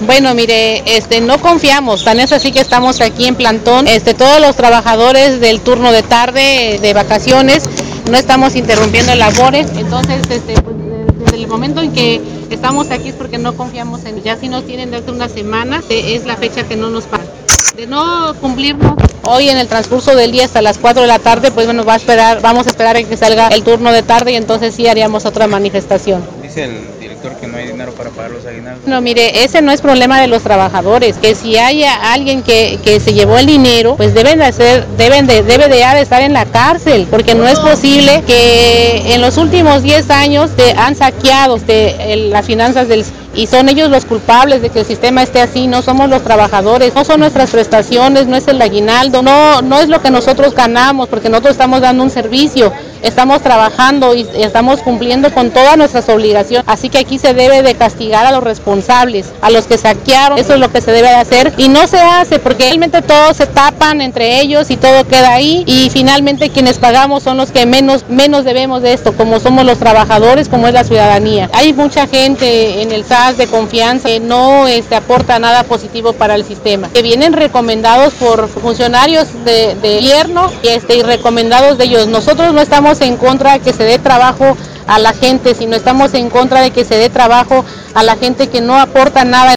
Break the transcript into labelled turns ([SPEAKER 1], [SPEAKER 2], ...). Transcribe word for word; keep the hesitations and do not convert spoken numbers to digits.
[SPEAKER 1] Bueno, mire, este, no confiamos, tan es así que estamos aquí en plantón, este, todos los trabajadores del turno de tarde, de vacaciones, no estamos interrumpiendo labores, entonces, este, pues, desde el momento en que estamos aquí es porque no confiamos en, ya si nos tienen desde una semana, es la fecha que no nos pagan. De no cumplirnos hoy en el transcurso del día hasta las cuatro de la tarde, pues bueno, va a esperar, vamos a esperar a que salga el turno de tarde y entonces sí haríamos otra manifestación.
[SPEAKER 2] Dice el director que no hay dinero para pagar los aguinaldos.
[SPEAKER 1] No, mire, ese no es problema de los trabajadores, que si hay alguien que, que se llevó el dinero, pues deben de hacer, deben de, debe de, de estar en la cárcel, porque no es posible que en los últimos diez años te han saqueado de, el, las finanzas del y son ellos los culpables de que el sistema esté así, no somos los trabajadores, no son nuestras prestaciones, no es el aguinaldo, no, no es lo que nosotros ganamos, porque nosotros estamos dando un servicio, estamos trabajando y estamos cumpliendo con todas nuestras obligaciones, así que aquí se debe de castigar a los responsables, a los que saquearon, eso es lo que se debe de hacer y no se hace porque realmente todos se tapan entre ellos y todo queda ahí y finalmente quienes pagamos son los que menos, menos debemos de esto, como somos los trabajadores, como es la ciudadanía. Hay mucha gente en el S A S de confianza que no este, aporta nada positivo para el sistema, que vienen recomendados por funcionarios de, de gobierno y, este, y recomendados de ellos. Nosotros no estamos en contra de que se dé trabajo a la gente, sino estamos en contra de que se dé trabajo a la gente que no aporta nada.